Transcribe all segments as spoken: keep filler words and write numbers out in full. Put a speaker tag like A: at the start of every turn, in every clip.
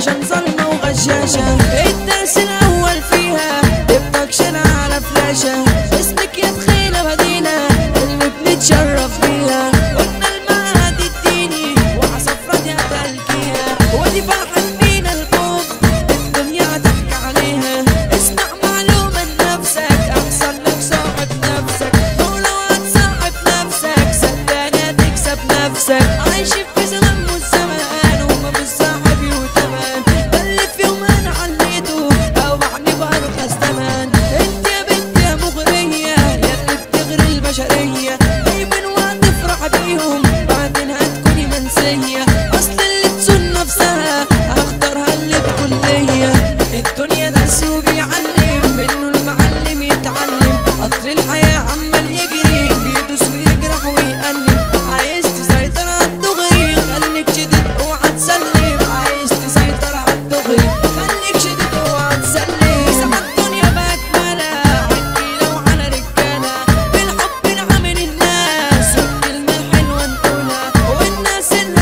A: عشان ظلمة وغشاشة. الدرس الأول فيها تبقى على فلاشة، اسمك يا تخيلة مدينة اللي بنتشرف بيها. قلنا المعهد الديني وعصفرة يا تلكيها، ودي فرحة فينا الخوف الدنيا تحكي عليها. اسمع معلومة لنفسك أحسن لك صاحب نفسك، ولو هتصاحب نفسك صدقني هتكسب نفسك. عايشين في زمن والزمان وما بالصاحب يوتمان، ده اللي في يوم أنا عليته أو بعني بأرخص تمن. انت يا بنت يا مغرية يا اللي بتغري البشرية، دايما وهتفرح بيهم بعدين هتكوني منسية. أصل اللي تسون نفسها هختارها اللي بكلية. الدنيا درس وبيعلم منه المعلم يتعلم، قطر الحياة عمال يجري بيدوس ويجرح ويقلب. عايز تسيطر عالدغري خليك شديد اوعى تسلم، عايز تسيطر عالدغري خليك شديد اوعى تسلم. ساعات الدنيا بأكملها عالرجالة وعلى رجالة، بالحب نعامل الناس والكلمة الحلوة نقولها، والناس اللي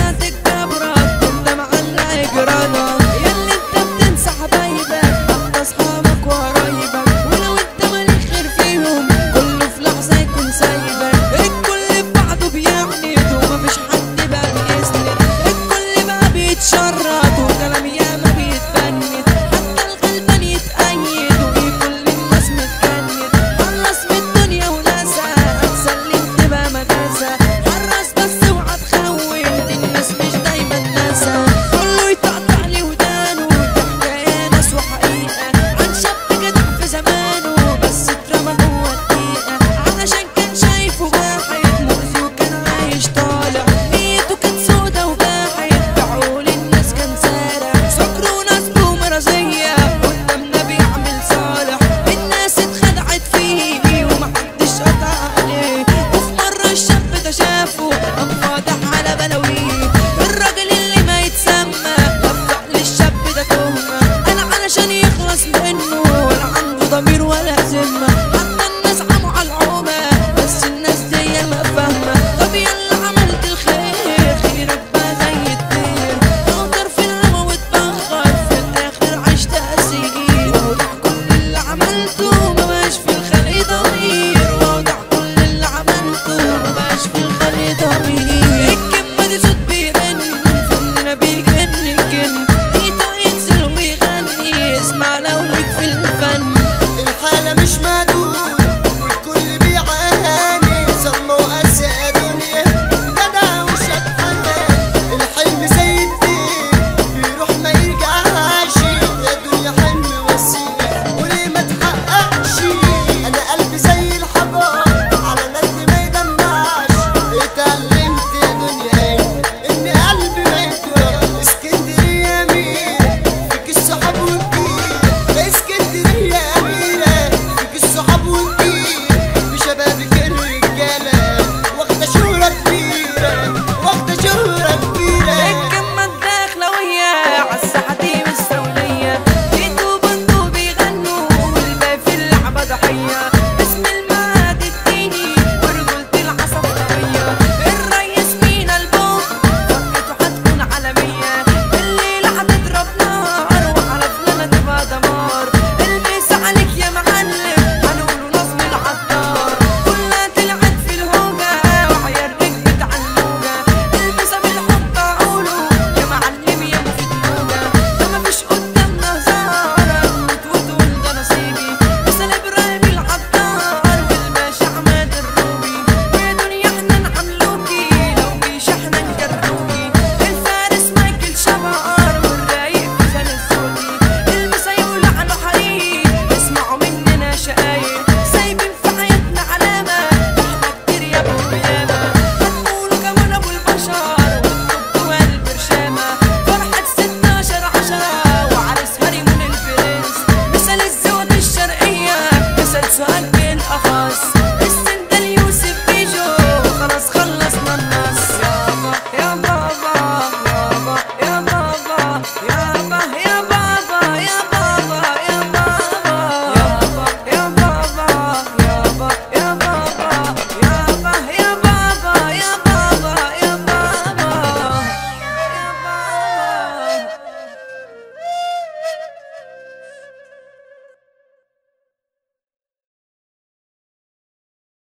A: هتكبرك انت معلق يجرالها. ياللي انت بتنسى حبايبك حتى اصحابك وقرايبك، ولو انت مالك خير فيهم كله في لحظة يكون سايبك. الكل في بعضه بيعند ومفيش حد بقى بيسند، الكل بقى بيتشرط وكلام ياما بيتبند، حتى الغلبان يتأيد وكل الناس متجند. خلص من الدنيا وناسها هتسلم تبقى مدرسة، حرص بس اوعى تخون دي الناس مش دايما ناسا. كله يتقطع لي ودانه دي حكاية ناس وحقيقة عن شاب جدع في زمانه بس اترمى جوه الدقيقة، علشان كان شايفه واحد مؤذي وكان عايش طالع، نيته كانت سودا وباحت بعقول الناس كان سارع، سكر ونصب ومرضية قدامنا بيعمل صالح. الناس اتخدعت فيه ومحدش قطع عليه، وفي مرة الشاب ده شافه قام فاضح